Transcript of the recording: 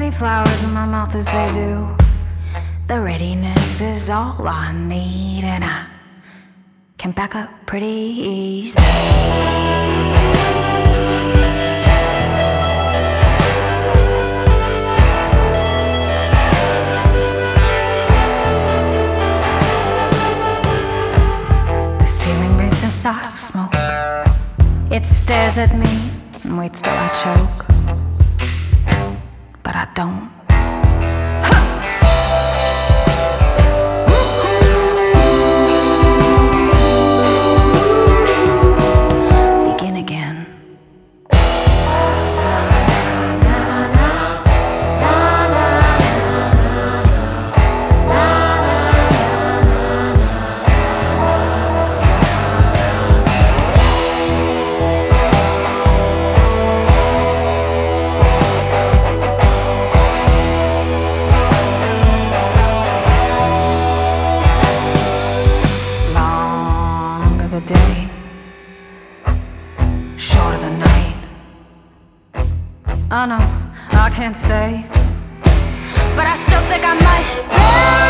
many flowers in my mouth as they do. The readiness is all I need, and I can back up pretty easy. The ceiling breathes a sigh of smoke. It stares at me and waits till I choke, but I don't. Begin again. Day, shorter the night. Oh no, I can't stay, but I still think I might.